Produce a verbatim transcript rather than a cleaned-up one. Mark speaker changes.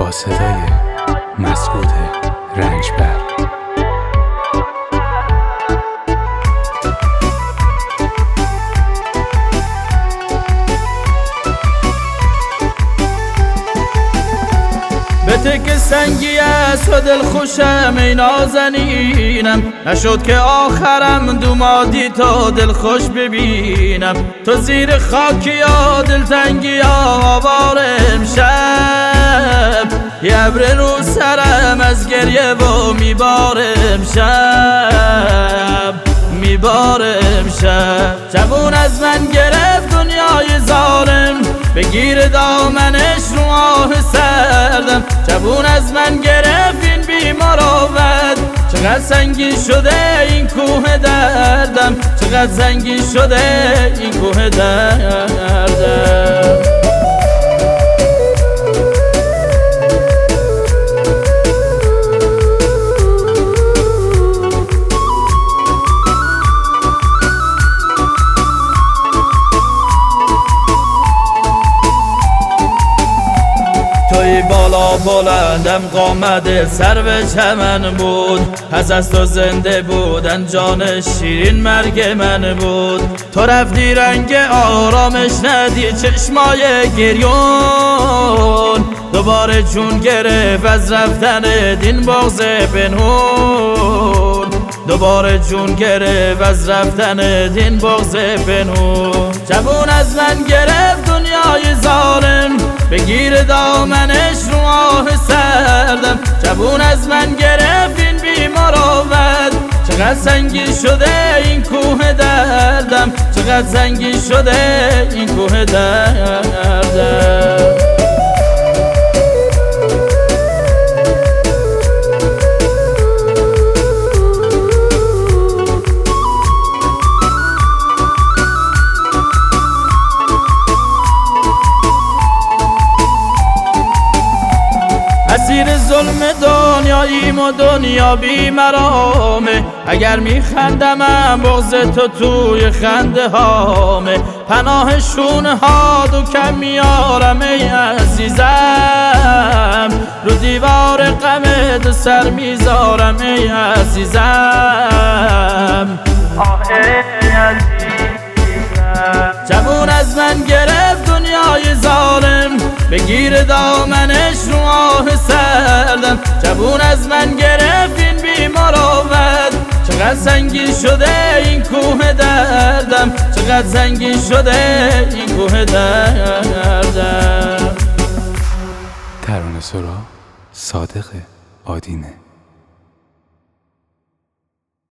Speaker 1: با صدای مسعود رنجبر.
Speaker 2: به تک سنگی است و دل خوشم ای نازنینم، نشد که آخرم دومادی تا دل خوش ببینم. تو زیر خاکی یا دل تنگی یا آوار امشب، یه ابر رو سرم از گریه و میبارم شب میبارم شب. جوون از من گرفت دنیای ظالم، بگیر دامنش رو آه سردم. جوون از من گرفت این بیمار آورد، چقدر سنگین شده این کوه دردم، چقدر سنگین شده این کوه دردم. توی بالا بلندم قامت سر به چمن بود، پس از تو زنده بودن جان شیرین مرگ من بود. تو رفتی رنگ آرامش ندی چشمای گریون، دوباره جون گرفت از رفتن دین بغض پنهون، دوباره جون گرفت از رفتن دین بغض پنهون. جوون از من گرفت دنیای ظالم، بگیر دامنش رو آه سردم. جوون از من گرفت این بیمار آورد، چقدر سنگین شده این کوه دردم، چقدر سنگین شده این کوه دردم. اسیر ظلم دنیاییم و دنیا بی مرامه، اگر میخندمم بغض تو توی خنده هامه. پناه شونه ها دو کم میارم ای عزیزم، رو دیوار غمت سر میذارم ای عزیزم. آه ای عزیزم. جوون از من گرفت دنیای ظالم، بگیر دامنش رو آه سردم. جوون از من گرفت این بیمار آورد، چقدر سنگین شده این کوه دردم، چقدر سنگین شده این کوه دردم.
Speaker 1: ترانه سرا صادق آدینه.